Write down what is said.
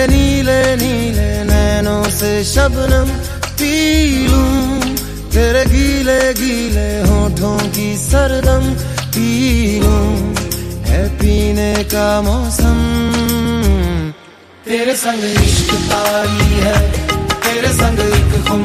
तेरे नीले नीले नैनों से शबनम पी लूं, तेरे गीले गीले होठों की सरदम पी लूं, है पीने का मौसम। तेरे संग इश्क तारी है, तेरे संग एक खुम